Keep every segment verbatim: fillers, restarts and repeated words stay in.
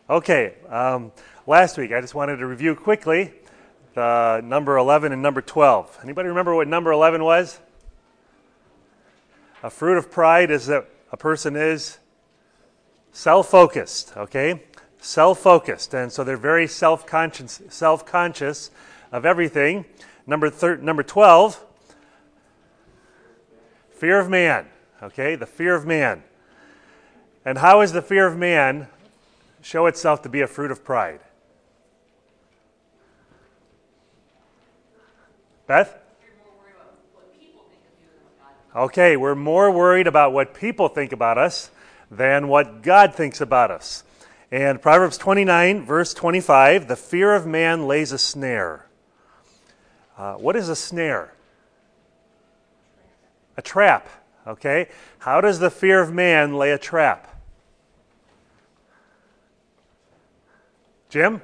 Okay, um, last week I just wanted to review quickly the number eleven and number twelve. Anybody remember what number eleven was? A fruit of pride is that a person is self-focused, okay? Self-focused, and so they're very self-conscious, self-conscious of everything. Number thir- number twelve, fear of man, okay? The fear of man. And how is the fear of man show itself to be a fruit of pride? Beth? Okay, we're more worried about what people think about us than what God thinks about us. And Proverbs twenty-nine, verse twenty-five, the fear of man lays a snare. Uh, what is a snare? A trap, okay? How does the fear of man lay a trap? Jim?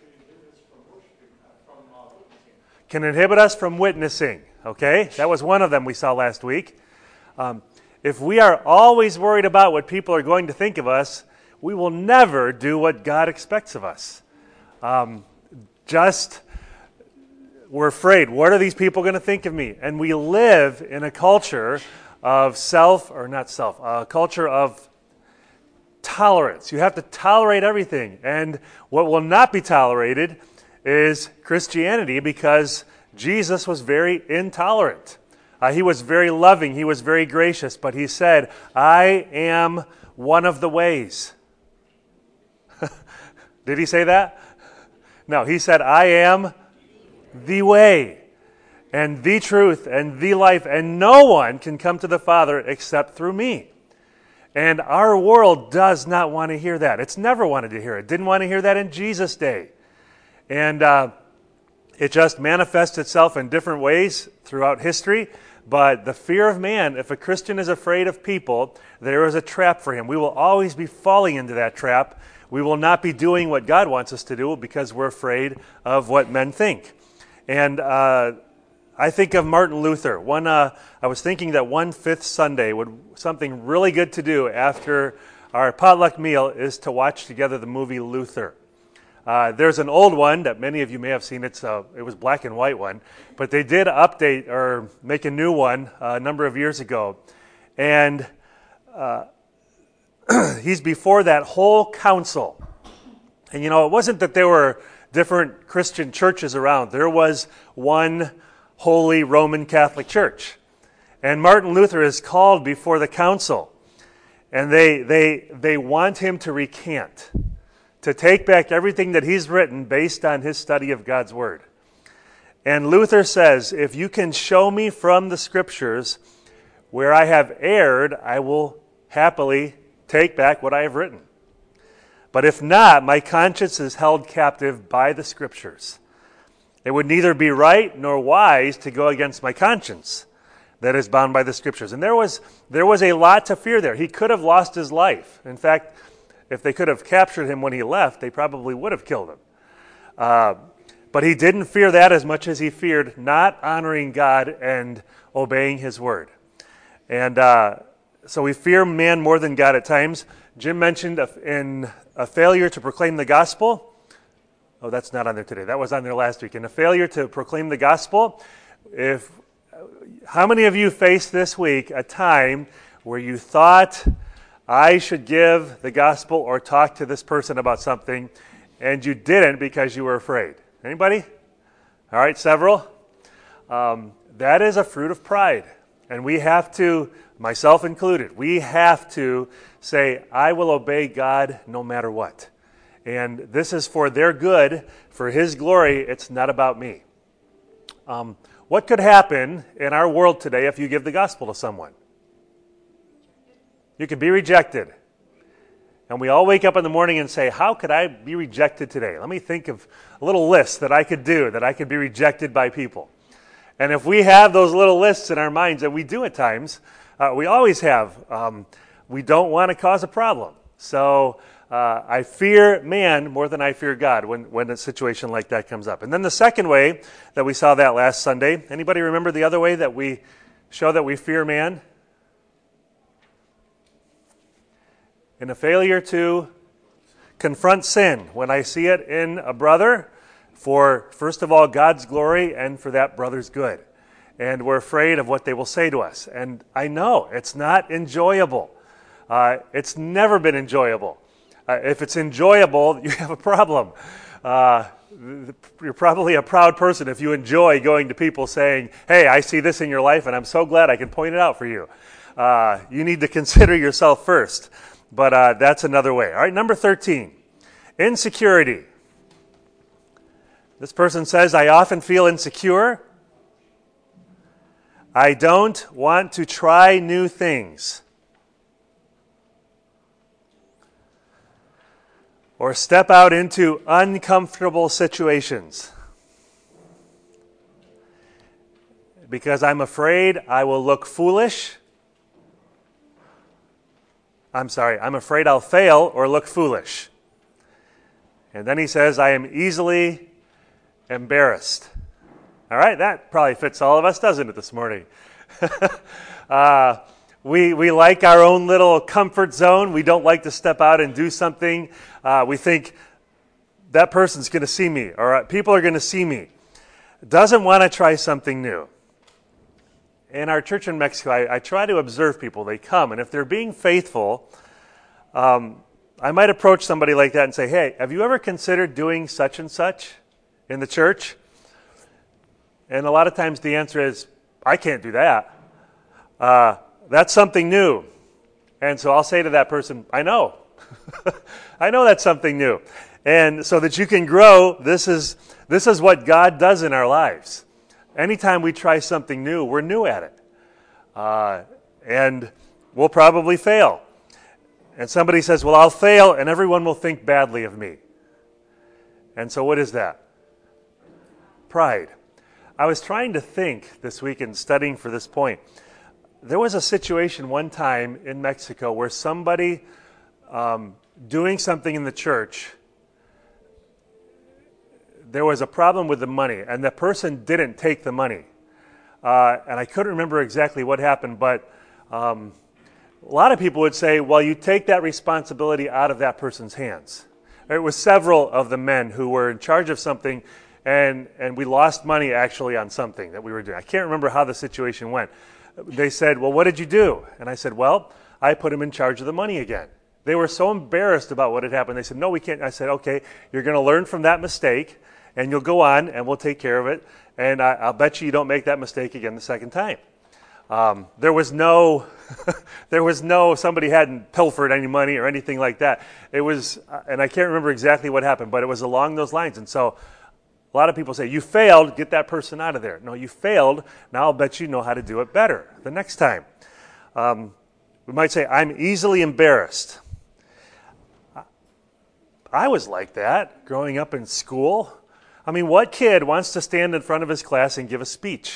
Can inhibit us from witnessing, okay? That was one of them we saw last week. Um, if we are always worried about what people are going to think of us, we will never do what God expects of us. Um, just, we're afraid, what are these people going to think of me? And we live in a culture of self, or not self, a culture of tolerance. You have to tolerate everything. And what will not be tolerated is Christianity, because Jesus was very intolerant. Uh, he was very loving. He was very gracious. But he said, I am one of the ways. Did he say that? No, he said, I am the way and the truth and the life, and no one can come to the Father except through me. And our world does not want to hear that. It's never wanted to hear it. Didn't want to hear that in Jesus' day. And uh, it just manifests itself in different ways throughout history. But the fear of man, if a Christian is afraid of people, there is a trap for him. We will always be falling into that trap. We will not be doing what God wants us to do because we're afraid of what men think. And uh, I think of Martin Luther. One, uh, I was thinking that one fifth Sunday would something really good to do after our potluck meal is to watch together the movie Luther. Uh, there's an old one that many of you may have seen. It's a, it was black and white one, but they did update or make a new one uh, a number of years ago. And uh, he's before that whole council. And you know, it wasn't that there were different Christian churches around. There was one Holy Roman Catholic Church. And Martin Luther is called before the council. And they they they want him to recant, to take back everything that he's written based on his study of God's Word. And Luther says, if you can show me from the Scriptures where I have erred, I will happily take back what I have written. But if not, my conscience is held captive by the Scriptures. It would neither be right nor wise to go against my conscience that is bound by the Scriptures. And there was there was a lot to fear there. He could have lost his life. In fact, if they could have captured him when he left, they probably would have killed him. Uh, but he didn't fear that as much as he feared not honoring God and obeying His Word. And uh, so we fear man more than God at times. Jim mentioned a, in a failure to proclaim the gospel. Oh, that's not on there today. That was on there last week. In a failure to proclaim the gospel, if how many of you faced this week a time where you thought, I should give the gospel or talk to this person about something, and you didn't because you were afraid? Anybody? All right, several. Um, that is a fruit of pride. And we have to, myself included, we have to say, I will obey God no matter what. And this is for their good, for His glory. It's not about me. Um, what could happen in our world today if you give the gospel to someone? You could be rejected. And we all wake up in the morning and say, how could I be rejected today? Let me think of a little list that I could do that I could be rejected by people. And if we have those little lists in our minds, and we do at times, uh, we always have, um, we don't want to cause a problem. So uh, I fear man more than I fear God when, when a situation like that comes up. And then the second way that we saw that last Sunday, anybody remember the other way that we show that we fear man? In a failure to confront sin when I see it in a brother for, first of all, God's glory and for that brother's good. And we're afraid of what they will say to us. And I know it's not enjoyable. Uh, it's never been enjoyable. Uh, if it's enjoyable, you have a problem. Uh, you're probably a proud person if you enjoy going to people saying, hey, I see this in your life and I'm so glad I can point it out for you. Uh, you need to consider yourself first. But uh, that's another way. All right, number thirteen, insecurity. This person says, I often feel insecure. I don't want to try new things or step out into uncomfortable situations because I'm afraid I will look foolish. I'm sorry, I'm afraid I'll fail or look foolish. And then he says, I am easily embarrassed. All right, that probably fits all of us, doesn't it, this morning? uh, we we like our own little comfort zone. We don't like to step out and do something. Uh, we think that person's going to see me, or people are going to see me. Doesn't want to try something new. In our church in Mexico, I, I try to observe people. They come, and if they're being faithful, um, I might approach somebody like that and say, hey, have you ever considered doing such and such in the church? And a lot of times the answer is, I can't do that. Uh, that's something new. And so I'll say to that person, I know. I know that's something new. And so that you can grow, this is this is what God does in our lives. Anytime we try something new, we're new at it. Uh, and we'll probably fail. And somebody says, well, I'll fail, and everyone will think badly of me. And so what is that? Pride. I was trying to think this week in studying for this point. There was a situation one time in Mexico where somebody um, doing something in the church, there was a problem with the money, and the person didn't take the money. Uh, and I couldn't remember exactly what happened, but um, a lot of people would say, well, you take that responsibility out of that person's hands. It was several of the men who were in charge of something, and, and we lost money actually on something that we were doing. I can't remember how the situation went. They said, well, what did you do? And I said, well, I put him in charge of the money again. They were so embarrassed about what had happened. They said, no, we can't. I said, okay, you're going to learn from that mistake, and you'll go on, and we'll take care of it. And I, I'll bet you you don't make that mistake again the second time. Um, there was no, there was no, somebody hadn't pilfered any money or anything like that. It was, and I can't remember exactly what happened, but it was along those lines. And so a lot of people say, you failed, get that person out of there. No, you failed, now I'll bet you know how to do it better the next time. Um, we might say, I'm easily embarrassed. I was like that growing up in school. I mean, what kid wants to stand in front of his class and give a speech?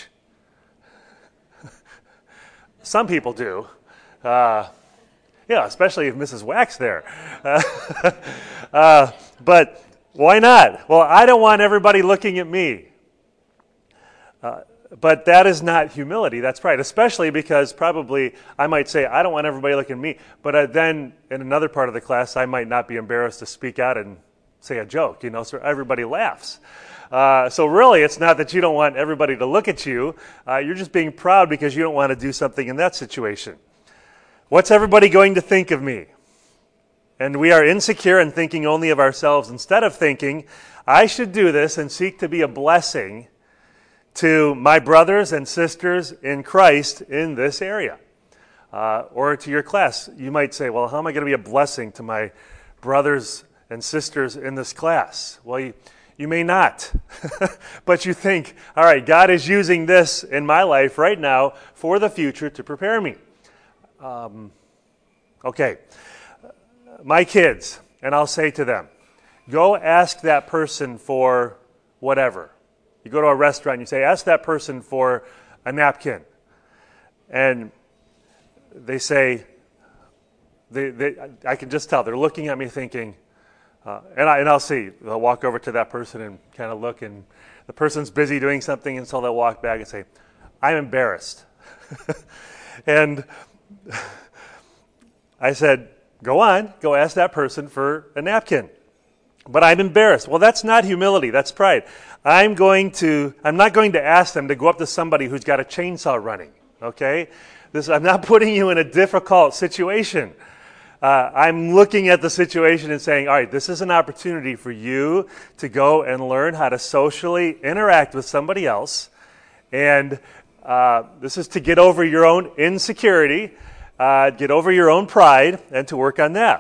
Some people do. Uh, yeah, especially if Missus Wack's there. Uh, uh, but why not? Well, I don't want everybody looking at me. Uh, but that is not humility. That's pride, especially because probably I might say, I don't want everybody looking at me. But uh, then in another part of the class, I might not be embarrassed to speak out and say a joke, you know, so everybody laughs. Uh, so really, it's not that you don't want everybody to look at you. Uh, you're just being proud because you don't want to do something in that situation. What's everybody going to think of me? And we are insecure and thinking only of ourselves instead of thinking, I should do this and seek to be a blessing to my brothers and sisters in Christ in this area. Uh, or to your class. You might say, well, how am I going to be a blessing to my brothers and sisters in this class? Well, you, you may not. But you think, all right, God is using this in my life right now for the future to prepare me. Um, okay. My kids, and I'll say to them, go ask that person for whatever. You go to a restaurant, you say, ask that person for a napkin. And they say, they, they, I can just tell, they're looking at me thinking, uh, and, I, and I'll see, they'll walk over to that person and kind of look, and the person's busy doing something, and so they'll walk back and say, I'm embarrassed. And I said, Go on, go ask that person for a napkin. But I'm embarrassed. Well, that's not humility, that's pride. I'm going to, I'm not going to ask them to go up to somebody who's got a chainsaw running, okay? This, I'm not putting you in a difficult situation. Uh, I'm looking at the situation and saying, all right, this is an opportunity for you to go and learn how to socially interact with somebody else. And uh, this is to get over your own insecurity, uh, get over your own pride, and to work on that.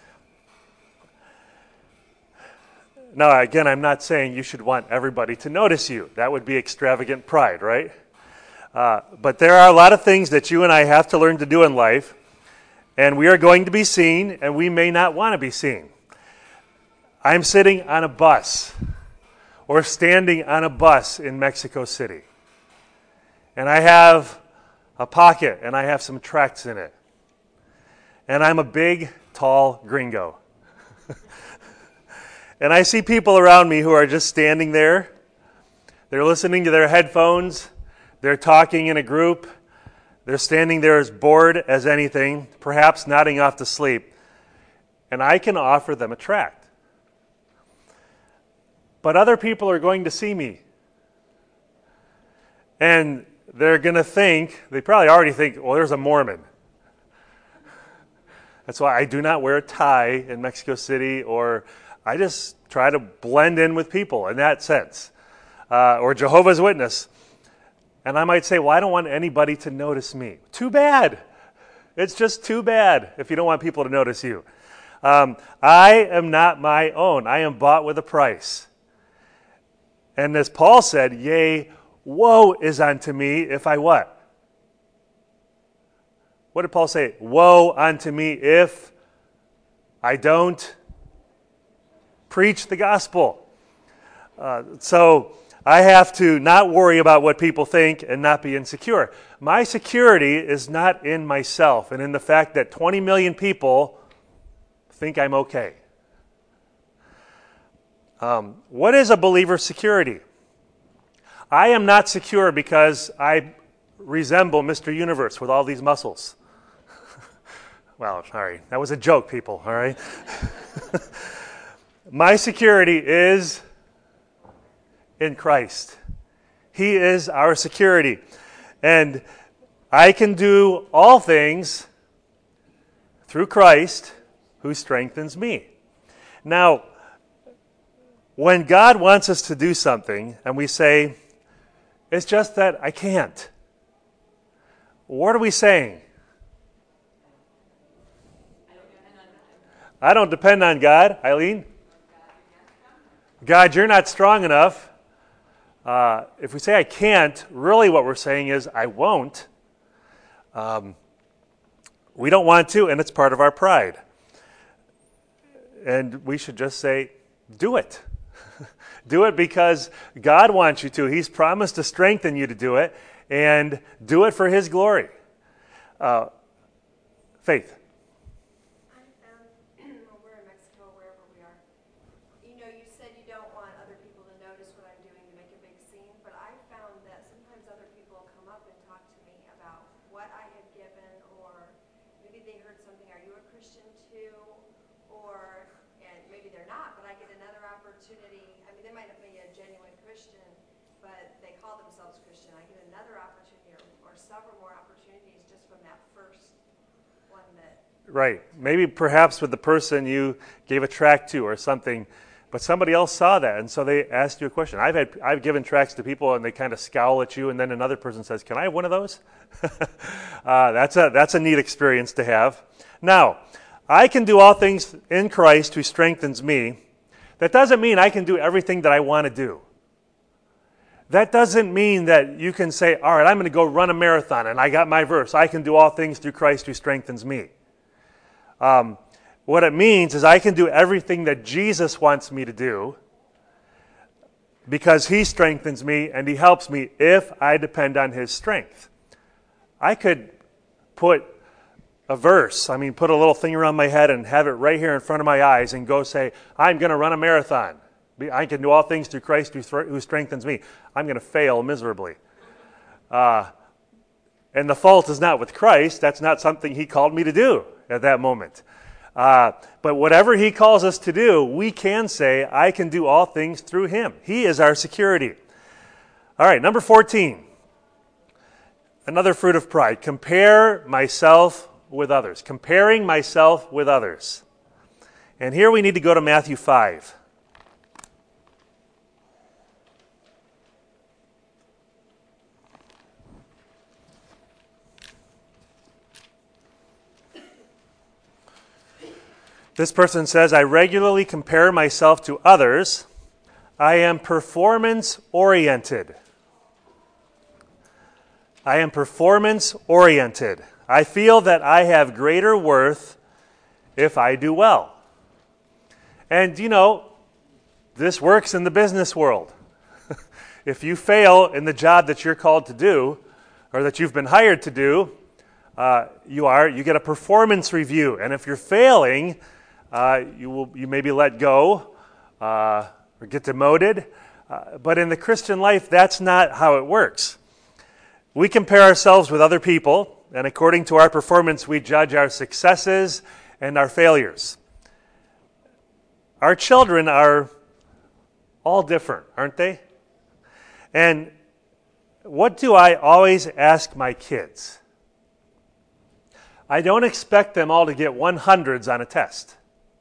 Now, again, I'm not saying you should want everybody to notice you. That would be extravagant pride, right? Uh, but there are a lot of things that you and I have to learn to do in life, and we are going to be seen, and we may not want to be seen. I'm sitting on a bus or standing on a bus in Mexico City, and I have a pocket, and I have some tracts in it, and I'm a big, tall gringo. And I see people around me who are just standing there. They're listening to their headphones. They're talking in a group. They're standing there as bored as anything, perhaps nodding off to sleep. And I can offer them a tract. But other people are going to see me. And they're going to think, they probably already think, well, there's a Mormon. That's why I do not wear a tie in Mexico City, or I just try to blend in with people in that sense. Uh, or Jehovah's Witness. And I might say, well, I don't want anybody to notice me. Too bad. It's just too bad if you don't want people to notice you. Um, I am not my own. I am bought with a price. And as Paul said, yea, woe is unto me if I what? What did Paul say? Woe unto me if I don't preach the gospel. Uh, so I have to not worry about what people think and not be insecure. My security is not in myself and in the fact that twenty million people think I'm okay. Um, what is a believer's security? I am not secure because I resemble Mister Universe with all these muscles. Well, sorry, that was a joke, people, all right? My security is in Christ. He is our security. And I can do all things through Christ who strengthens me. Now, when God wants us to do something and we say, it's just that I can't, what are we saying? I don't depend on God. Eileen? God, you're not strong enough. Uh, if we say I can't, really what we're saying is I won't. Um, we don't want to, and it's part of our pride. And we should just say, do it. Do it because God wants you to. He's promised to strengthen you to do it, and do it for His glory. Uh, Faith. Right. Maybe perhaps with the person you gave a tract to or something, but somebody else saw that, and so they asked you a question. I've had I've given tracts to people, and they kind of scowl at you, and then another person says, "Can I have one of those?" uh, that's a that's a neat experience to have. Now, I can do all things in Christ who strengthens me. That doesn't mean I can do everything that I want to do. That doesn't mean that you can say, "All right, I'm going to go run a marathon, and I got my verse. I can do all things through Christ who strengthens me." Um, what it means is I can do everything that Jesus wants me to do because He strengthens me and He helps me if I depend on His strength. I could put a verse, I mean, put a little thing around my head and have it right here in front of my eyes and go say, I'm going to run a marathon. I can do all things through Christ who strengthens me. I'm going to fail miserably. Uh, and the fault is not with Christ. That's not something He called me to do at that moment. Uh, but whatever he calls us to do, we can say, I can do all things through him. He is our security. All right, number fourteen. Another fruit of pride. Compare myself with others. Comparing myself with others. And here we need to go to Matthew five. This person says, I regularly compare myself to others. I am performance-oriented. I am performance-oriented. I feel that I have greater worth if I do well. And, you know, this works in the business world. If you fail in the job that you're called to do, or that you've been hired to do, uh, you are you get a performance review. And if you're failing, uh, you will you may be let go uh, or get demoted. Uh, but in the Christian life, that's not how it works. We compare ourselves with other people, and according to our performance, we judge our successes and our failures. Our children are all different, aren't they? And what do I always ask my kids? I don't expect them all to get one hundreds on a test.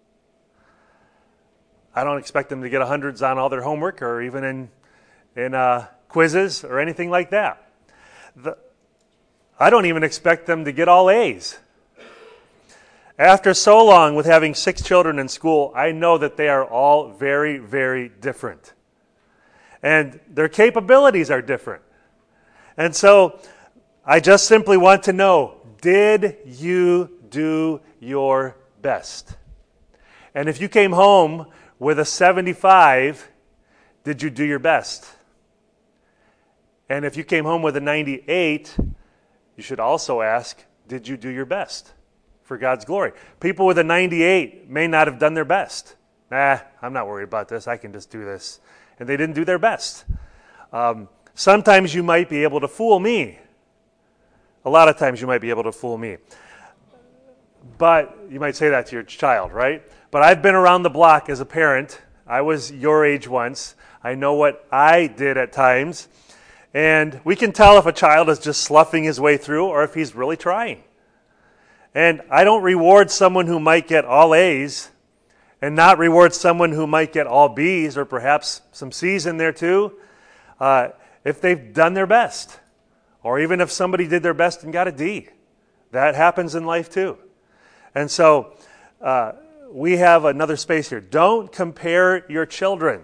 I don't expect them to get hundreds on all their homework or even in, in uh, quizzes or anything like that. The, I don't even expect them to get all A's. After so long with having six children in school, I know that they are all very, very different. And their capabilities are different. And so I just simply want to know, did you do your best? And if you came home with a seventy-five, did you do your best? And if you came home with a ninety-eight, you should also ask, did you do your best for God's glory? People with a ninety-eight may not have done their best. Nah, I'm not worried about this. I can just do this. And they didn't do their best. Um, sometimes you might be able to fool me. A lot of times you might be able to fool me. But you might say that to your child, right? But I've been around the block as a parent. I was your age once. I know what I did at times. And we can tell if a child is just sloughing his way through or if he's really trying. And I don't reward someone who might get all A's and not reward someone who might get all B's or perhaps some C's in there too, uh, if they've done their best. Or even if somebody did their best and got a D. That happens in life too. And so uh, we have another space here. Don't compare your children.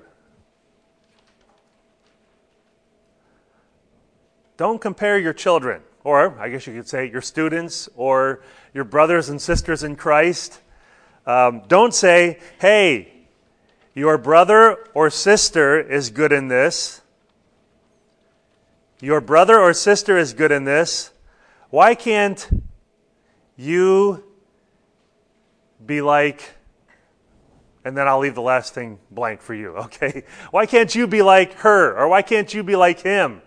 Don't compare your children, or I guess you could say your students or your brothers and sisters in Christ. Um, don't say, hey, your brother or sister is good in this. Your brother or sister is good in this. Why can't you be like, and then I'll leave the last thing blank for you, okay? Why can't you be like her, or why can't you be like him?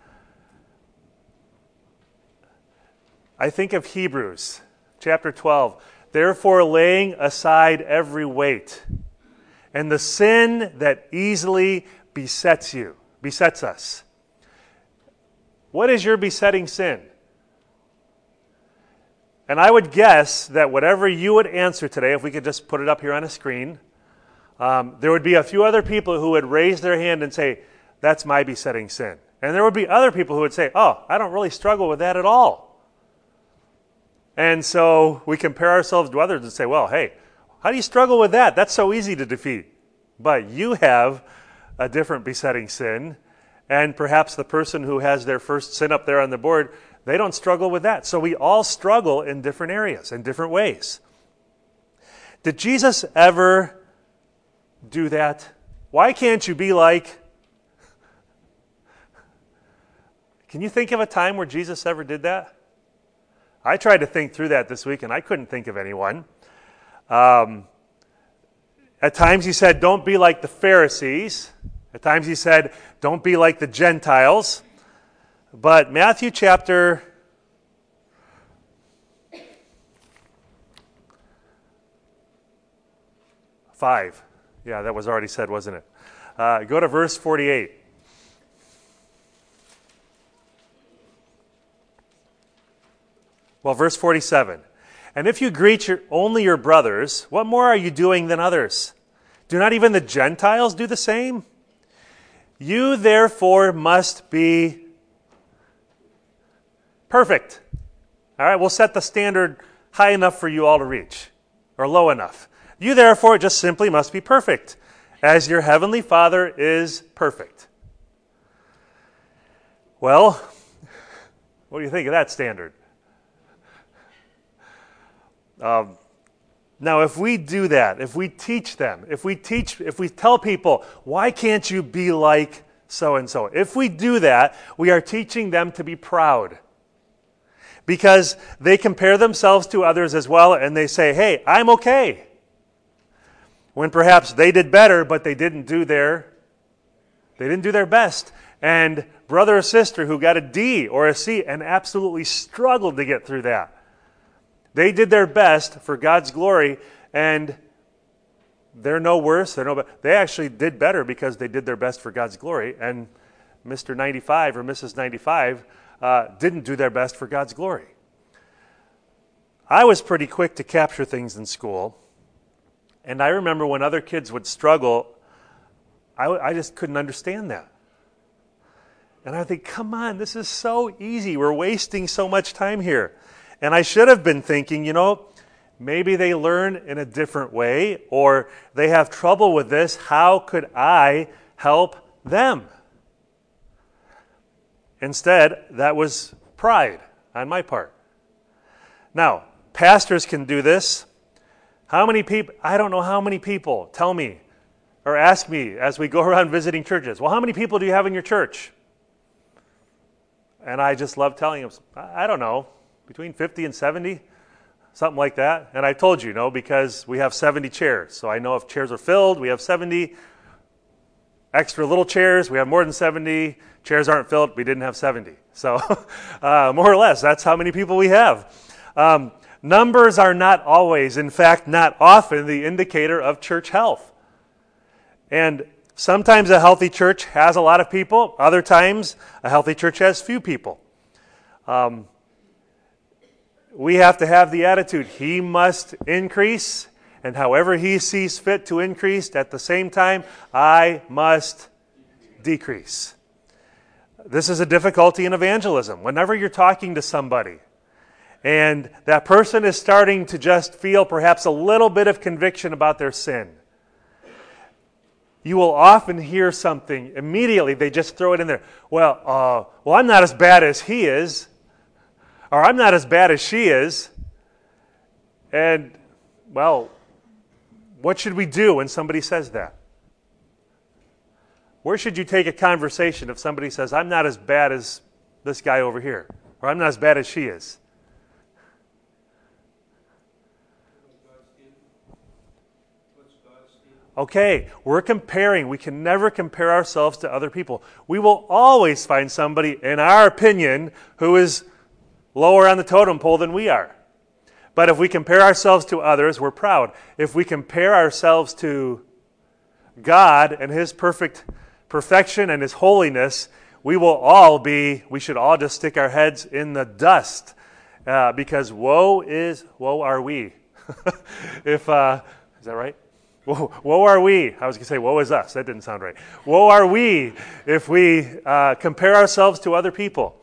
I think of Hebrews chapter twelve. Therefore, laying aside every weight and the sin that easily besets you, besets us. What is your besetting sin? And I would guess that whatever you would answer today, if we could just put it up here on a screen, um, there would be a few other people who would raise their hand and say, that's my besetting sin. And there would be other people who would say, oh, I don't really struggle with that at all. And so we compare ourselves to others and say, well, hey, how do you struggle with that? That's so easy to defeat. But you have a different besetting sin, and perhaps the person who has their first sin up there on the board, they don't struggle with that. So we all struggle in different areas, in different ways. Did Jesus ever do that? Why can't you be like... Can you think of a time where Jesus ever did that? I tried to think through that this week, and I couldn't think of anyone. Um, at times he said, don't be like the Pharisees. At times he said, don't be like the Gentiles. But Matthew chapter five. Yeah, that was already said, wasn't it? Uh, go to verse forty-eight. Well, verse forty-seven. And if you greet your, only your brothers, what more are you doing than others? Do not even the Gentiles do the same? You therefore must be perfect. All right, we'll set the standard high enough for you all to reach, or low enough. You therefore just simply must be perfect, as your heavenly Father is perfect. Well, what do you think of that standard? Um, now, if we do that, if we teach them, if we teach, if we tell people, why can't you be like so-and-so? If we do that, we are teaching them to be proud. Because they compare themselves to others as well, and they say, hey, I'm okay. When perhaps they did better, but they didn't do their, they didn't do their best. And brother or sister who got a D or a C and absolutely struggled to get through that. They did their best for God's glory, and they're no worse. They're no better. They actually did better because they did their best for God's glory, and Mister ninety-five or Missus ninety-five uh, didn't do their best for God's glory. I was pretty quick to capture things in school, and I remember when other kids would struggle, I, I just couldn't understand that. And I think, come on, this is so easy. We're wasting so much time here. And I should have been thinking, you know, maybe they learn in a different way, or they have trouble with this. How could I help them? Instead, that was pride on my part. Now, pastors can do this. How many people, I don't know how many people tell me or ask me as we go around visiting churches, well, how many people do you have in your church? And I just love telling them, I don't know. Between fifty and seventy, something like that. And I told you, no, because we have seventy chairs. So I know if chairs are filled, we have seventy. Extra little chairs, we have more than seventy. Chairs aren't filled, we didn't have seventy. So uh, more or less, that's how many people we have. Um, numbers are not always, in fact, not often, the indicator of church health. And sometimes a healthy church has a lot of people. Other times, a healthy church has few people. Um, We have to have the attitude, he must increase, and however he sees fit to increase, at the same time, I must decrease. This is a difficulty in evangelism. Whenever you're talking to somebody, and that person is starting to just feel perhaps a little bit of conviction about their sin, you will often hear something immediately, they just throw it in there. Well, uh, well, I'm not as bad as he is. Or I'm not as bad as she is. And, well, what should we do when somebody says that? Where should you take a conversation if somebody says, I'm not as bad as this guy over here, or I'm not as bad as she is? Okay, we're comparing. We can never compare ourselves to other people. We will always find somebody, in our opinion, who is lower on the totem pole than we are. But if we compare ourselves to others, we're proud. If we compare ourselves to God and His perfect perfection and His holiness, we will all be, we should all just stick our heads in the dust. Uh, because woe is, woe are we. if, uh, is that right? Woe, woe are we. I was going to say, woe is us. That didn't sound right. Woe are we if we uh, compare ourselves to other people.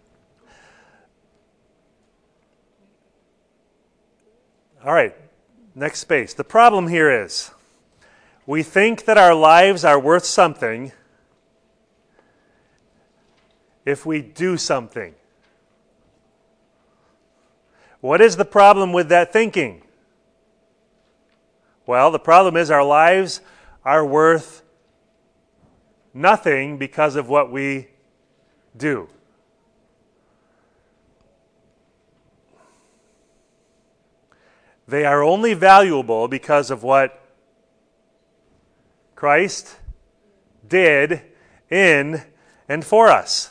All right, next space. The problem here is we think that our lives are worth something if we do something. What is the problem with that thinking? Well, the problem is our lives are worth nothing because of what we do. They are only valuable because of what Christ did in and for us.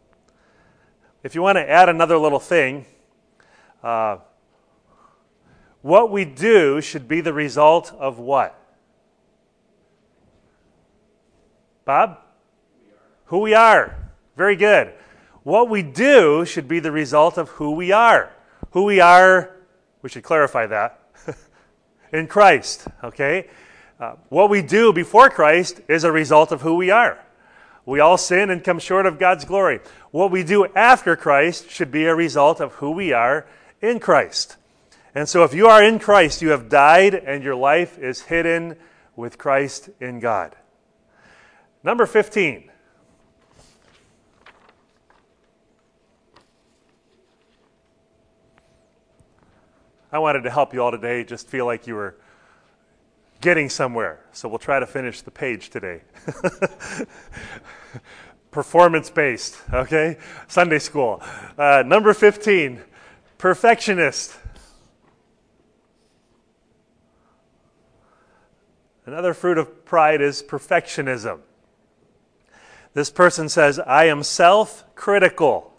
If you want to add another little thing, uh, What we do should be the result of what? Bob? Who we are. Very good. What we do should be the result of who we are. Who we are, we should clarify that, in Christ, okay? Uh, what we do before Christ is a result of who we are. We all sin and come short of God's glory. What we do after Christ should be a result of who we are in Christ. And so if you are in Christ, you have died and your life is hidden with Christ in God. Number fifteen. I wanted to help you all today, just feel like you were getting somewhere. So we'll try to finish the page today. Performance-based, okay? Sunday school. Uh, number fifteen, perfectionist. Another fruit of pride is perfectionism. This person says, I am self-critical.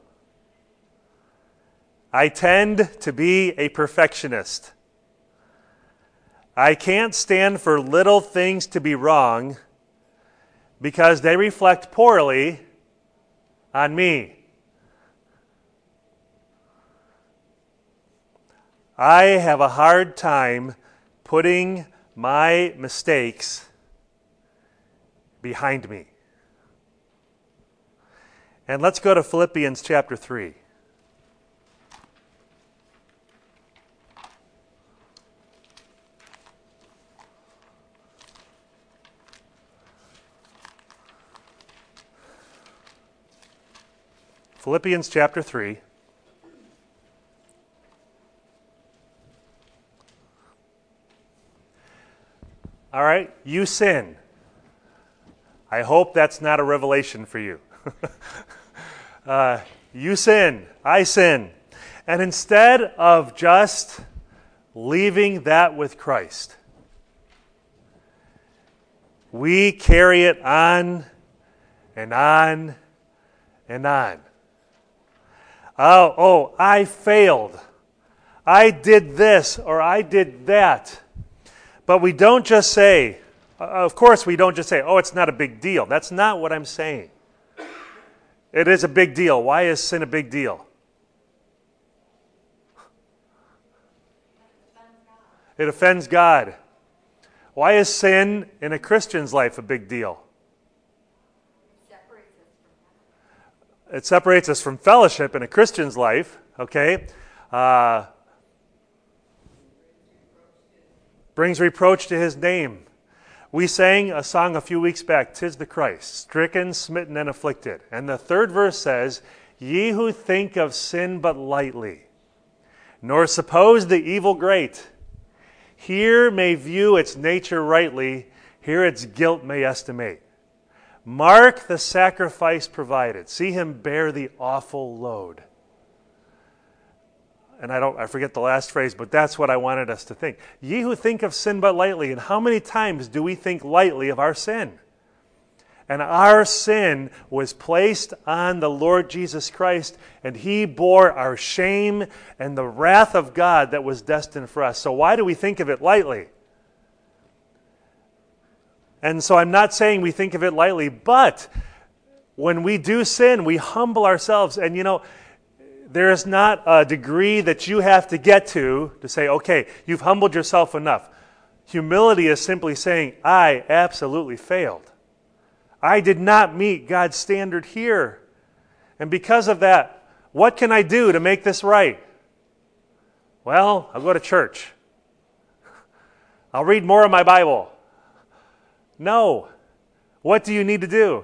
I tend to be a perfectionist. I can't stand for little things to be wrong because they reflect poorly on me. I have a hard time putting my mistakes behind me. And let's go to Philippians chapter three. Philippians chapter three. All right, you sin. I hope that's not a revelation for you. uh, you sin, I sin. And instead of just leaving that with Christ, we carry it on and on and on. Oh, oh, I failed. I did this or I did that. But we don't just say, of course we don't just say, oh, it's not a big deal. That's not what I'm saying. It is a big deal. Why is sin a big deal? It offends God. Why is sin in a Christian's life a big deal? It separates us from fellowship in a Christian's life, okay? Uh, brings reproach to his name. We sang a song a few weeks back, "'Tis the Christ, stricken, smitten, and afflicted." And the third verse says, "Ye who think of sin but lightly, nor suppose the evil great, here may view its nature rightly, here its guilt may estimate. Mark the sacrifice provided, see him bear the awful load." And I don't I forget the last phrase, but that's what I wanted us to think. Ye who think of sin but lightly. And how many times do we think lightly of our sin? And our sin was placed on the Lord Jesus Christ, and he bore our shame and the wrath of God that was destined for us. So why do we think of it lightly? And so I'm not saying we think of it lightly, but when we do sin, we humble ourselves. And you know, there is not a degree that you have to get to to say, okay, you've humbled yourself enough. Humility is simply saying, I absolutely failed. I did not meet God's standard here. And because of that, what can I do to make this right? Well, I'll go to church. I'll read more of my Bible. No. What do you need to do?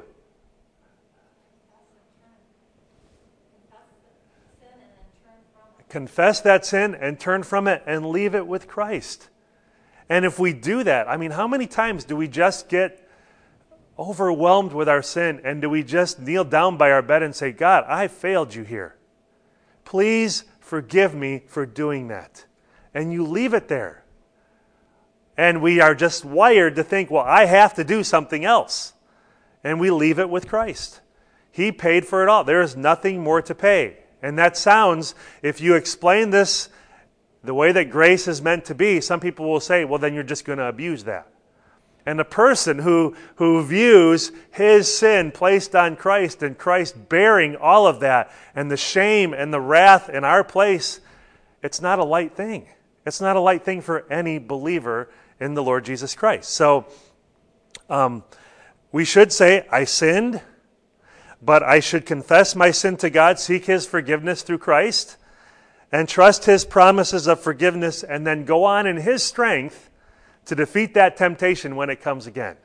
Confess that sin and turn from it and leave it with Christ. And if we do that, I mean, how many times do we just get overwhelmed with our sin and do we just kneel down by our bed and say, God, I failed you here. Please forgive me for doing that. And you leave it there. And we are just wired to think, well, I have to do something else. And we leave it with Christ. He paid for it all. There is nothing more to pay. And that sounds, if you explain this the way that grace is meant to be, some people will say, well, then you're just going to abuse that. And the person who, who views his sin placed on Christ and Christ bearing all of that and the shame and the wrath in our place, it's not a light thing. It's not a light thing for any believer in the Lord Jesus Christ. So um, we should say, I sinned, but I should confess my sin to God, seek His forgiveness through Christ, and trust His promises of forgiveness, and then go on in His strength to defeat that temptation when it comes again.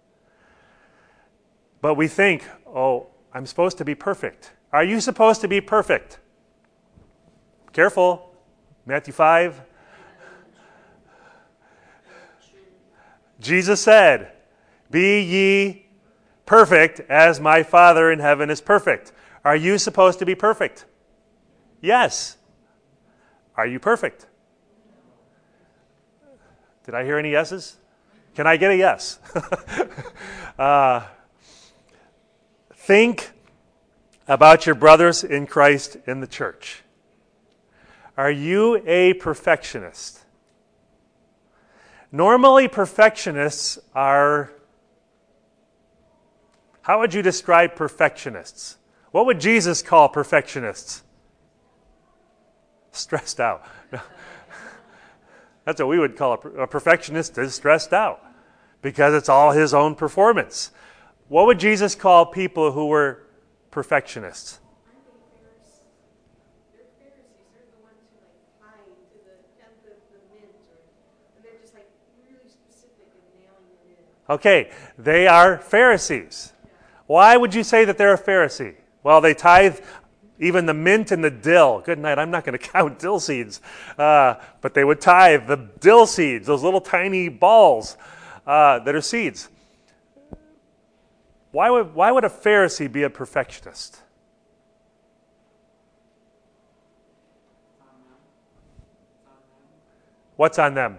But we think, oh, I'm supposed to be perfect. Are you supposed to be perfect? Careful. Matthew five. Jesus said, be ye perfect as my Father in heaven is perfect. Are you supposed to be perfect? Yes. Are you perfect? Did I hear any yeses? Can I get a yes? uh, think about your brothers in Christ in the church. Are you a perfectionist? Normally, perfectionists are... How would you describe perfectionists? What would Jesus call perfectionists? Stressed out. That's what we would call a, a perfectionist is stressed out because it's all his own performance. What would Jesus call people who were perfectionists? Okay, they are Pharisees. Why would you say that they're a Pharisee? Well, they tithe even the mint and the dill. Good night, I'm not going to count dill seeds. Uh, but they would tithe the dill seeds, those little tiny balls uh, that are seeds. Why would, why would a Pharisee be a perfectionist? What's on them?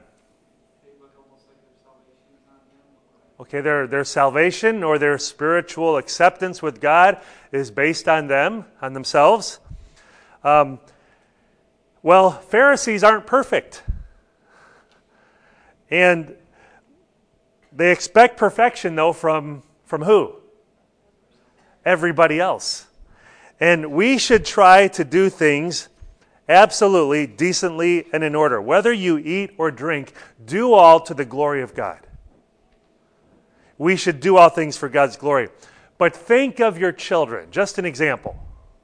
Okay, their, their salvation or their spiritual acceptance with God is based on them, on themselves. Um, well, Pharisees aren't perfect. And they expect perfection, though, from, from who? Everybody else. And we should try to do things absolutely, decently, and in order. Whether you eat or drink, do all to the glory of God. We should do all things for God's glory. But think of your children. Just an example.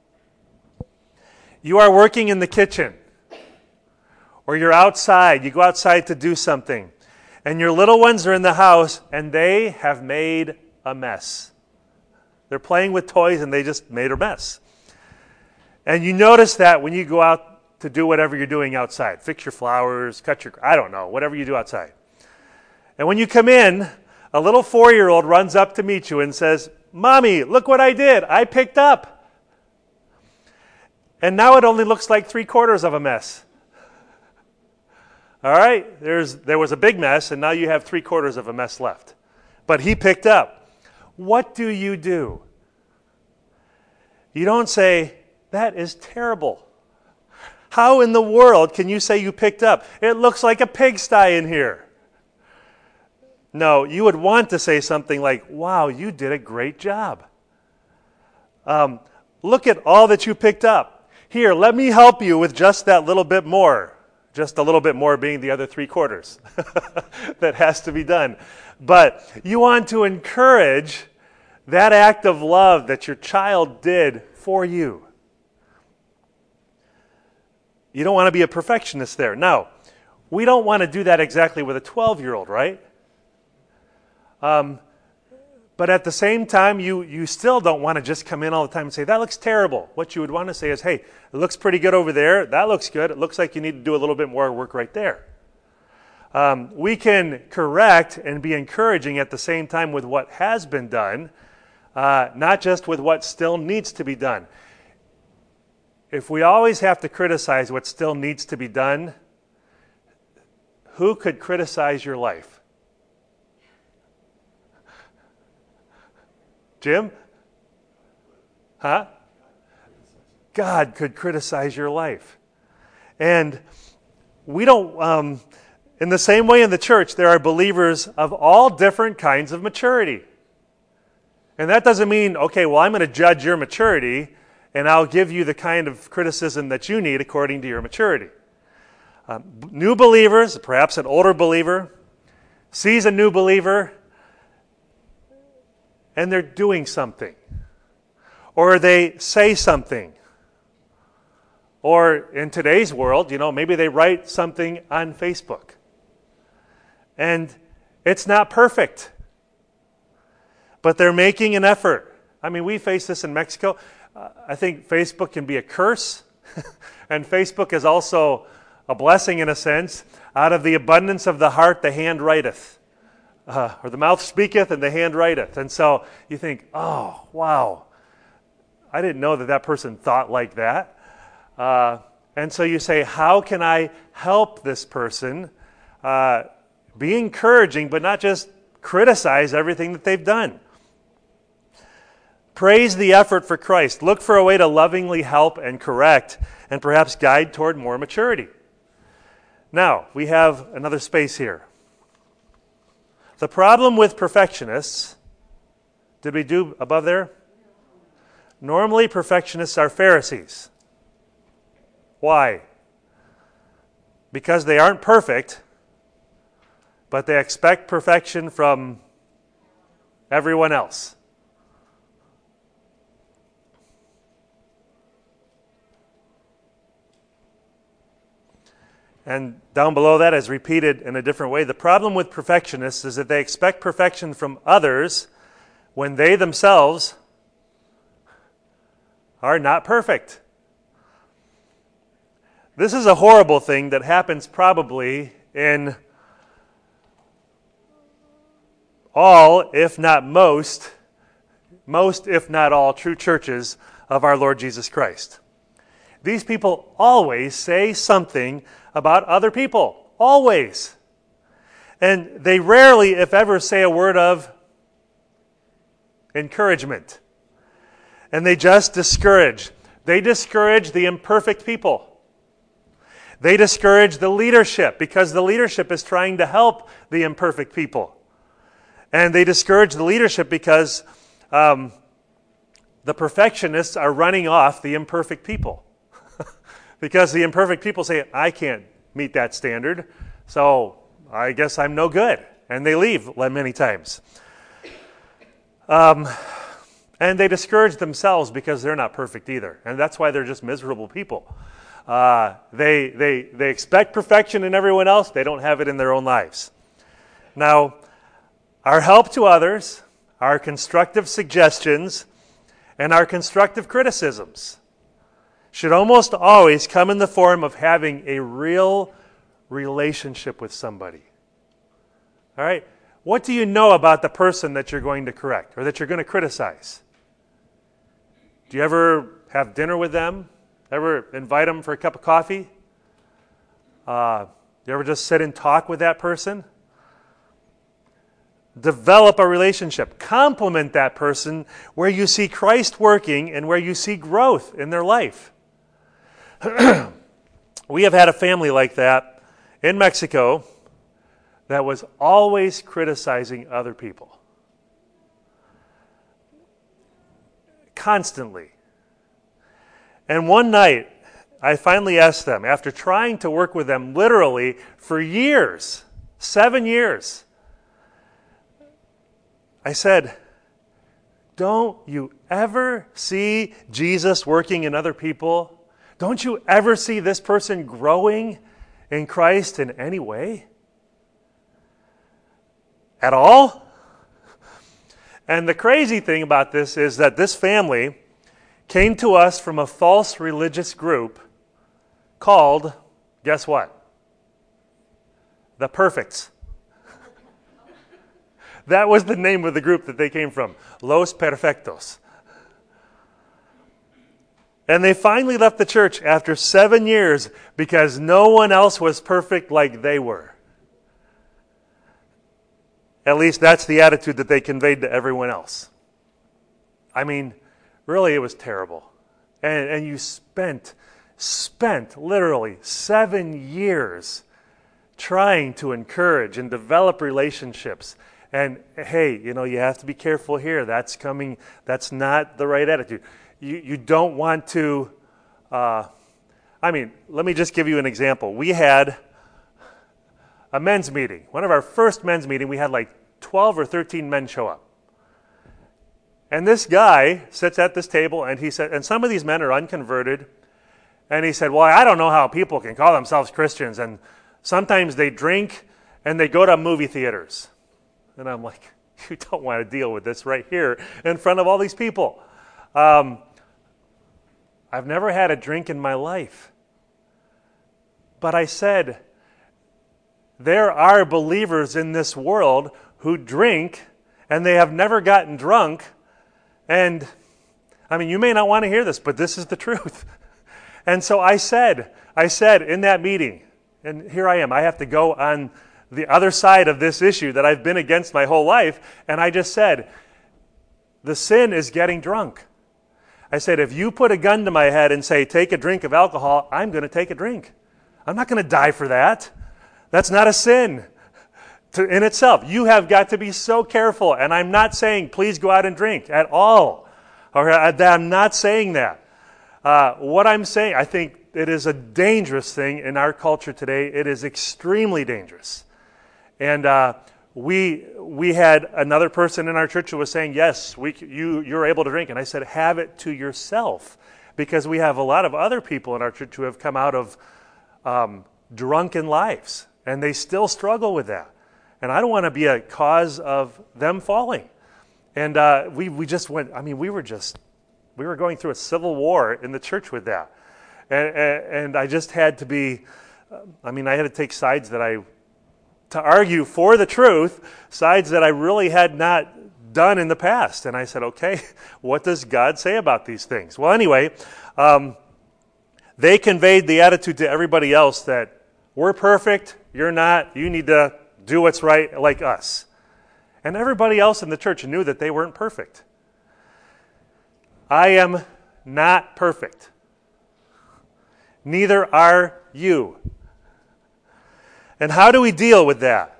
You are working in the kitchen, or you're outside. You go outside to do something, and your little ones are in the house, and they have made a mess. They're playing with toys, and they just made a mess. And you notice that when you go out to do whatever you're doing outside. Fix your flowers, cut your, I don't know, whatever you do outside. And when you come in, a little four-year-old runs up to meet you and says, Mommy, look what I did. I picked up. And now it only looks like three-quarters of a mess. All right? There's, there was a big mess, and now you have three-quarters of a mess left. But he picked up. What do you do? You don't say, that is terrible. How in the world can you say you picked up? It looks like a pigsty in here. No, you would want to say something like, wow, you did a great job. Um, look at all that you picked up. Here, let me help you with just that little bit more. Just a little bit more being the other three quarters that has to be done. But you want to encourage that act of love that your child did for you. You don't want to be a perfectionist there. Now, we don't want to do that exactly with a twelve-year-old, right? Um, but at the same time, you, you still don't want to just come in all the time and say, that looks terrible. What you would want to say is, hey, it looks pretty good over there. That looks good. It looks like you need to do a little bit more work right there. Um, we can correct and be encouraging at the same time with what has been done, uh, not just with what still needs to be done. If we always have to criticize what still needs to be done, who could criticize your life? Jim? Huh? God could criticize your life. And we don't, um, in the same way in the church, there are believers of all different kinds of maturity. And that doesn't mean, okay, well, I'm going to judge your maturity, and I'll give you the kind of criticism that you need according to your maturity. Um, new believers, perhaps an older believer, sees a new believer, and they're doing something. Or they say something. Or in today's world, you know, maybe they write something on Facebook. And it's not perfect. But they're making an effort. I mean, we face this in Mexico. Uh, I think Facebook can be a curse. And Facebook is also a blessing in a sense. Out of the abundance of the heart, the hand writeth. Uh, or the mouth speaketh and the hand writeth. And so you think, oh, wow. I didn't know that that person thought like that. Uh, and so you say, how can I help this person? Uh, be encouraging, but not just criticize everything that they've done. Praise the effort for Christ. Look for a way to lovingly help and correct and perhaps guide toward more maturity. Now, we have another space here. The problem with perfectionists, did we do above there? Normally, perfectionists are Pharisees. Why? Because they aren't perfect, but they expect perfection from everyone else. And down below that is repeated in a different way. The problem with perfectionists is that they expect perfection from others when they themselves are not perfect. This is a horrible thing that happens probably in all, if not most, most if not all, true churches of our Lord Jesus Christ. These people always say something about other people. Always. And they rarely, if ever, say a word of encouragement. And they just discourage. They discourage the imperfect people. They discourage the leadership because the leadership is trying to help the imperfect people. And they discourage the leadership because um, the perfectionists are running off the imperfect people. Because the imperfect people say, I can't meet that standard, so I guess I'm no good. And they leave many times. Um, and they discourage themselves because they're not perfect either. And that's why they're just miserable people. Uh, they, they, they expect perfection in everyone else. They don't have it in their own lives. Now, our help to others, our constructive suggestions, and our constructive criticisms should almost always come in the form of having a real relationship with somebody. All right? What do you know about the person that you're going to correct or that you're going to criticize? Do you ever have dinner with them? Ever invite them for a cup of coffee? Uh, do you ever just sit and talk with that person? Develop a relationship. Compliment that person where you see Christ working and where you see growth in their life. We have had a family like that in Mexico that was always criticizing other people. Constantly. And one night, I finally asked them, after trying to work with them literally for years, seven years, I said, don't you ever see Jesus working in other people? Don't you ever see this person growing in Christ in any way? At all? And the crazy thing about this is that this family came to us from a false religious group called, guess what? The Perfects. That was the name of the group that they came from. Los Perfectos. And they finally left the church after seven years because no one else was perfect like they were. At least that's the attitude that they conveyed to everyone else. I mean, really it was terrible. And, and you spent spent literally seven years trying to encourage and develop relationships. And hey, you know, you have to be careful here. That's coming, that's not the right attitude. You, you don't want to, uh, I mean, let me just give you an example. We had a men's meeting. One of our first men's meeting, we had like twelve or thirteen men show up. And this guy sits at this table, and he said, and some of these men are unconverted, and he said, well, I don't know how people can call themselves Christians, and sometimes they drink, and they go to movie theaters. And I'm like, you don't want to deal with this right here in front of all these people. Um, I've never had a drink in my life. But I said, there are believers in this world who drink, and they have never gotten drunk. And, I mean, you may not want to hear this, but this is the truth. And so I said, I said in that meeting, and here I am, I have to go on the other side of this issue that I've been against my whole life, and I just said, the sin is getting drunk. I said, if you put a gun to my head and say, take a drink of alcohol, I'm going to take a drink. I'm not going to die for that. That's not a sin to, in itself. You have got to be so careful, and I'm not saying please go out and drink at all. Or I'm not saying that. Uh, what I'm saying, I think it is a dangerous thing in our culture today. It is extremely dangerous. And uh, we we had another person in our church who was saying, yes, we, you, you're able to drink. And I said, have it to yourself. Because we have a lot of other people in our church who have come out of um, drunken lives. And they still struggle with that. And I don't want to be a cause of them falling. And uh, we, we just went, I mean, we were just, we were going through a civil war in the church with that. And, and, and I just had to be, I mean, I had to take sides that I, to argue for the truth, sides that I really had not done in the past. And I said, okay, what does God say about these things? Well, anyway, um, they conveyed the attitude to everybody else that we're perfect, you're not, you need to do what's right like us. And everybody else in the church knew that they weren't perfect. I am not perfect. Neither are you. And how do we deal with that?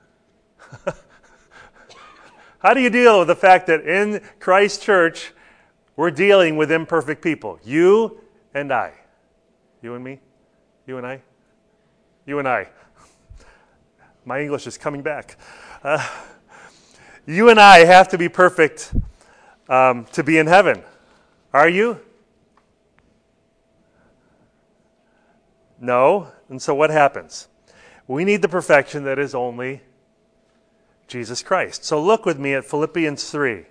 How do you deal with the fact that in Christ Church, we're dealing with imperfect people? You and I. You and me? You and I? You and I. My English is coming back. Uh, you and I have to be perfect um, to be in heaven. Are you? No. And so what happens? We need the perfection that is only Jesus Christ. So look with me at Philippians three,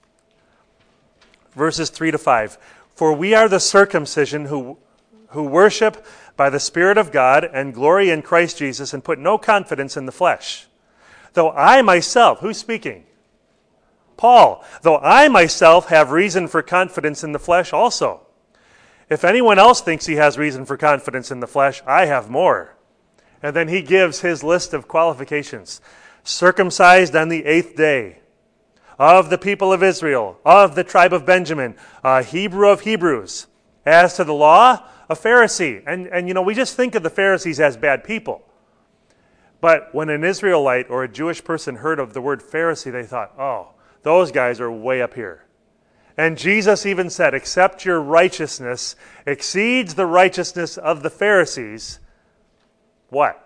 verses three to five. For we are the circumcision who, who worship by the Spirit of God and glory in Christ Jesus and put no confidence in the flesh. Though I myself, who's speaking? Paul. Though I myself have reason for confidence in the flesh also. If anyone else thinks he has reason for confidence in the flesh, I have more. And then he gives his list of qualifications. Circumcised on the eighth day, of the people of Israel, of the tribe of Benjamin, a Hebrew of Hebrews. As to the law, a Pharisee. And, and you know, we just think of the Pharisees as bad people. But when an Israelite or a Jewish person heard of the word Pharisee, they thought, oh, those guys are way up here. And Jesus even said, except your righteousness exceeds the righteousness of the Pharisees, what?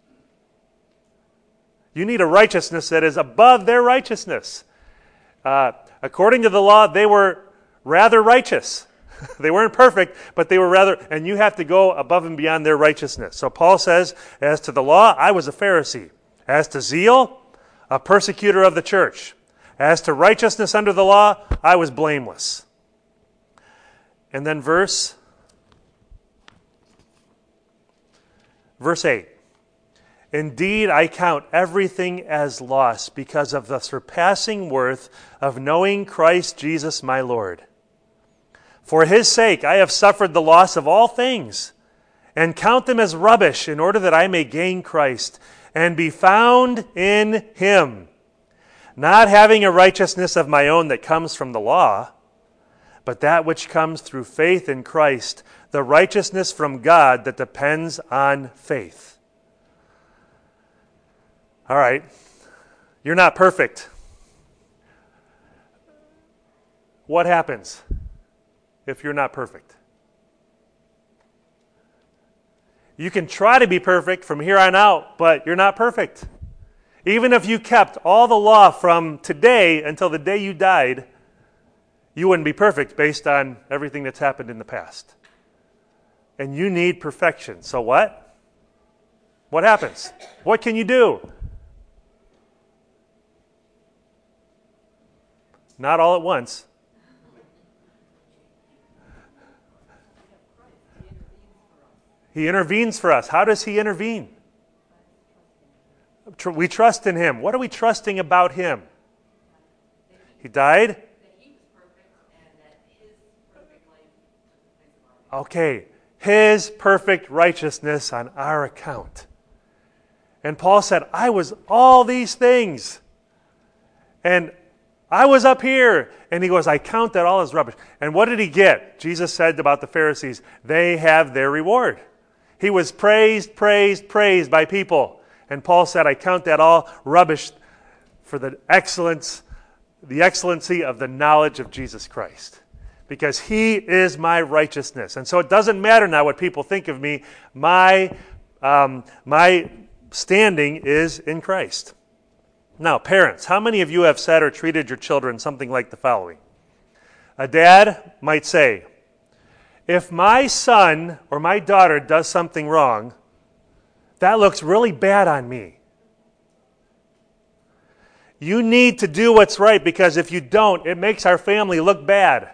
You need a righteousness that is above their righteousness. Uh, according to the law, they were rather righteous. They weren't perfect, but they were rather, and you have to go above and beyond their righteousness. So Paul says, as to the law, I was a Pharisee. As to zeal, a persecutor of the church. As to righteousness under the law, I was blameless. And then verse, verse eight. Indeed, I count everything as loss because of the surpassing worth of knowing Christ Jesus my Lord. For his sake I have suffered the loss of all things, and count them as rubbish in order that I may gain Christ and be found in him, not having a righteousness of my own that comes from the law, but that which comes through faith in Christ, the righteousness from God that depends on faith. All right, you're not perfect. What happens if you're not perfect? You can try to be perfect from here on out, but you're not perfect. Even if you kept all the law from today until the day you died, you wouldn't be perfect based on everything that's happened in the past. And you need perfection. So what? What happens? What can you do? Not all at once. He intervenes for us. How does he intervene? We trust in him. What are we trusting about him? He died? Okay, his perfect righteousness on our account. And Paul said, I was all these things. And I was up here. And he goes, I count that all as rubbish. And what did he get? Jesus said about the Pharisees, they have their reward. He was praised, praised, praised by people. And Paul said, I count that all rubbish for the excellence, the excellency of the knowledge of Jesus Christ. Because he is my righteousness. And so it doesn't matter now what people think of me. My, um, my standing is in Christ. Now, parents, how many of you have said or treated your children something like the following? A dad might say, if my son or my daughter does something wrong, that looks really bad on me. You need to do what's right, because if you don't, it makes our family look bad.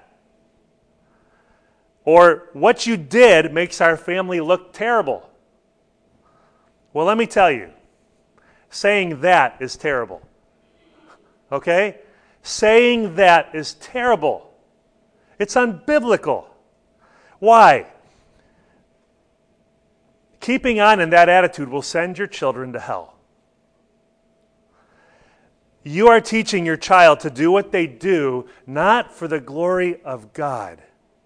Or what you did makes our family look terrible. Well, let me tell you, saying that is terrible. Okay? Saying that is terrible. It's unbiblical. Why? Keeping on in that attitude will send your children to hell. You are teaching your child to do what they do, not for the glory of God,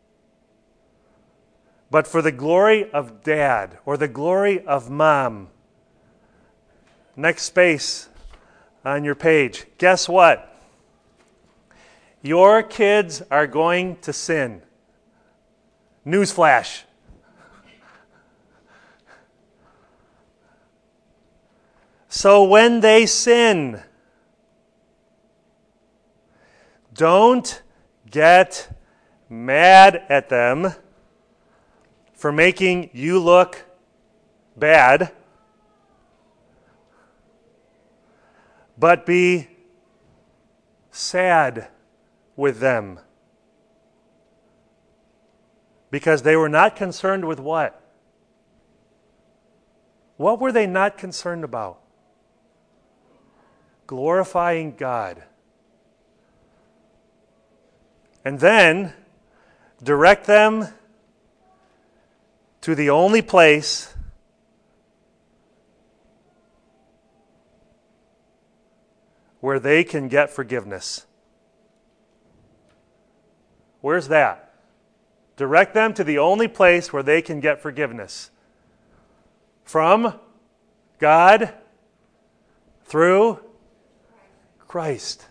but for the glory of dad or the glory of mom. Next space on your page. Guess what? Your kids are going to sin. Newsflash. So when they sin, don't get mad at them for making you look bad, but be sad with them. Because they were not concerned with what? What were they not concerned about? Glorifying God. And then direct them to the only place where they can get forgiveness. Where's that? Direct them to the only place where they can get forgiveness. From God through Christ.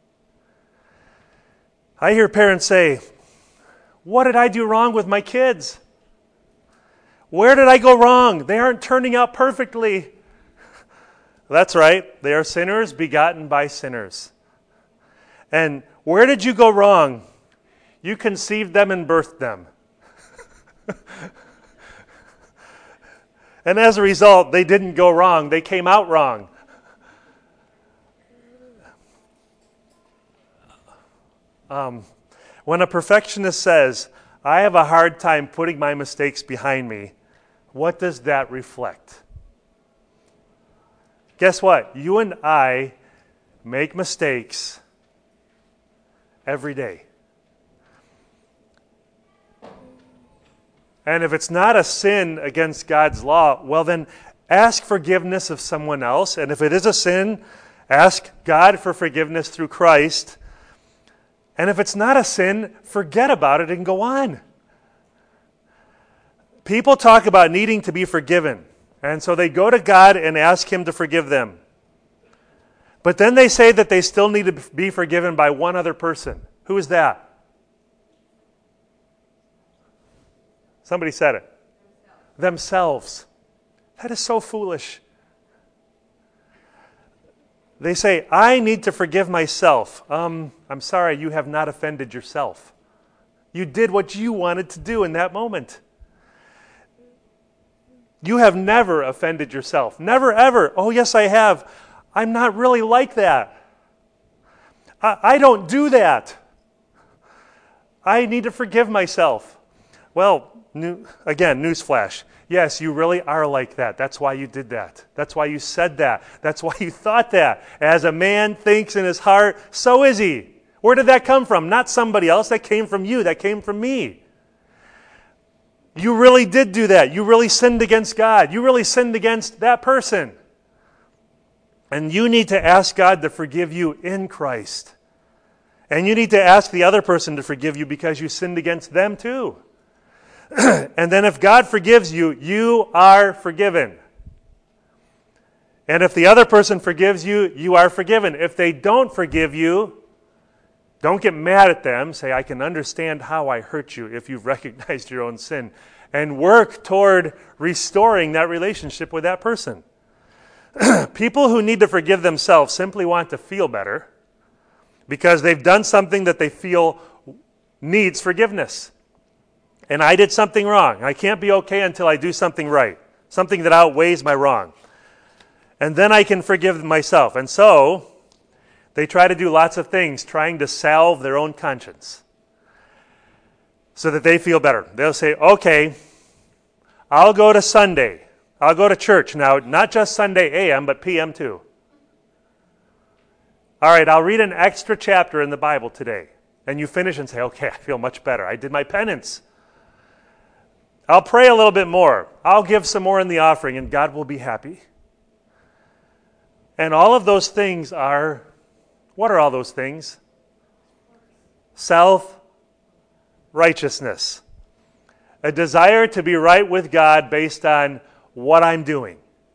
I hear parents say, what did I do wrong with my kids? Where did I go wrong? They aren't turning out perfectly. That's right. They are sinners begotten by sinners. And where did you go wrong? You conceived them and birthed them. And as a result, they didn't go wrong. They came out wrong. Um, when a perfectionist says, I have a hard time putting my mistakes behind me, what does that reflect? Guess what? You and I make mistakes every day. And if it's not a sin against God's law, well then ask forgiveness of someone else. And if it is a sin, ask God for forgiveness through Christ. And if it's not a sin, forget about it and go on. People talk about needing to be forgiven. And so they go to God and ask Him to forgive them. But then they say that they still need to be forgiven by one other person. Who is that? Somebody said it. Themselves. That is so foolish. They say, I need to forgive myself. Um, I'm sorry, you have not offended yourself. You did what you wanted to do in that moment. You have never offended yourself. Never, ever. Oh, yes, I have. I'm not really like that. I, I don't do that. I need to forgive myself. Well, new, again, newsflash. Yes, you really are like that. That's why you did that. That's why you said that. That's why you thought that. As a man thinks in his heart, so is he. Where did that come from? Not somebody else. That came from you. That came from me. You really did do that. You really sinned against God. You really sinned against that person. And you need to ask God to forgive you in Christ. And you need to ask the other person to forgive you because you sinned against them too. And then if God forgives you, you are forgiven. And if the other person forgives you, you are forgiven. If they don't forgive you, don't get mad at them. Say, I can understand how I hurt you if you've recognized your own sin. And work toward restoring that relationship with that person. People who need to forgive themselves simply want to feel better because they've done something that they feel needs forgiveness. And I did something wrong. I can't be okay until I do something right, something that outweighs my wrong. And then I can forgive myself. And so they try to do lots of things trying to salve their own conscience so that they feel better. They'll say, okay, I'll go to Sunday. I'll go to church. Now, not just Sunday A M, but P M too. All right, I'll read an extra chapter in the Bible today. And you finish and say, okay, I feel much better. I did my penance. I'll pray a little bit more. I'll give some more in the offering, and God will be happy. And all of those things are, what are all those things? Self-righteousness. A desire to be right with God based on what I'm doing.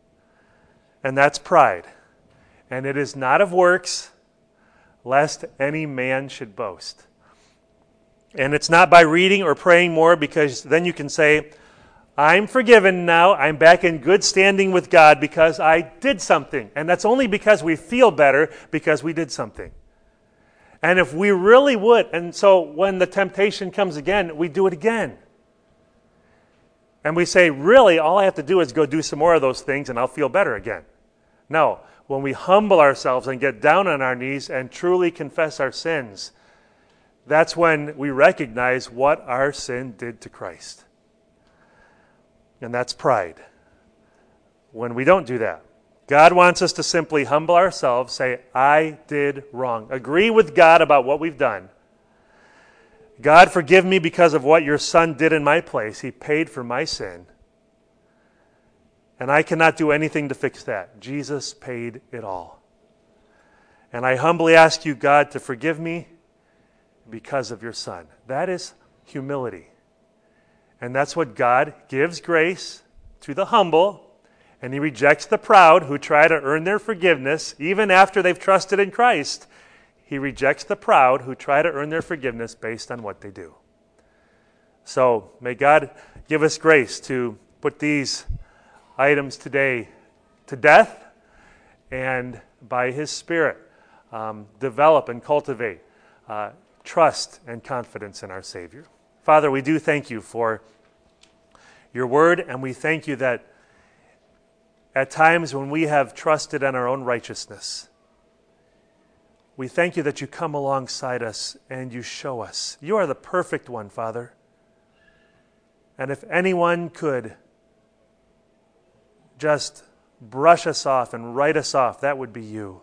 And that's pride. And it is not of works, lest any man should boast. And it's not by reading or praying more, because then you can say, I'm forgiven now. I'm back in good standing with God because I did something. And that's only because we feel better because we did something. And if we really would, and so when the temptation comes again, we do it again. And we say, really, all I have to do is go do some more of those things and I'll feel better again. No, when we humble ourselves and get down on our knees and truly confess our sins, that's when we recognize what our sin did to Christ. And that's pride. When we don't do that, God wants us to simply humble ourselves, say, I did wrong. Agree with God about what we've done. God, forgive me because of what your Son did in my place. He paid for my sin. And I cannot do anything to fix that. Jesus paid it all. And I humbly ask you, God, to forgive me because of your Son. That is humility. And that's what God gives grace to the humble, and He rejects the proud who try to earn their forgiveness even after they've trusted in Christ. He rejects the proud who try to earn their forgiveness based on what they do. So may God give us grace to put these items today to death, and by His Spirit um, develop and cultivate uh, trust and confidence in our Savior. Father, we do thank you for your word, and we thank you that at times when we have trusted in our own righteousness, we thank you that you come alongside us and you show us. You are the perfect one, Father. And if anyone could just brush us off and write us off, that would be you.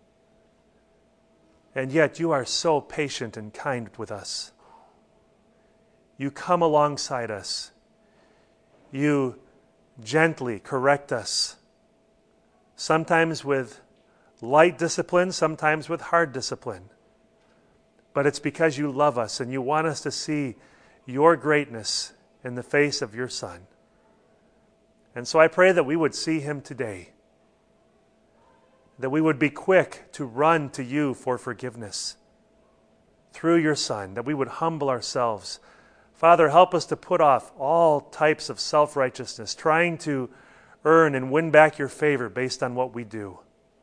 And yet you are so patient and kind with us. You come alongside us. You gently correct us, sometimes with light discipline, sometimes with hard discipline. But it's because you love us and you want us to see your greatness in the face of your Son. And so I pray that we would see him today, that we would be quick to run to you for forgiveness through your Son, that we would humble ourselves. Father, help us to put off all types of self-righteousness, trying to earn and win back your favor based on what we do.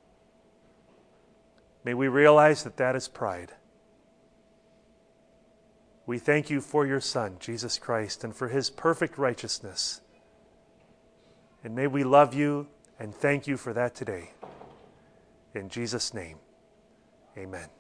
May we realize that that is pride. We thank you for your Son, Jesus Christ, and for his perfect righteousness. And may we love you and thank you for that today. In Jesus' name, amen.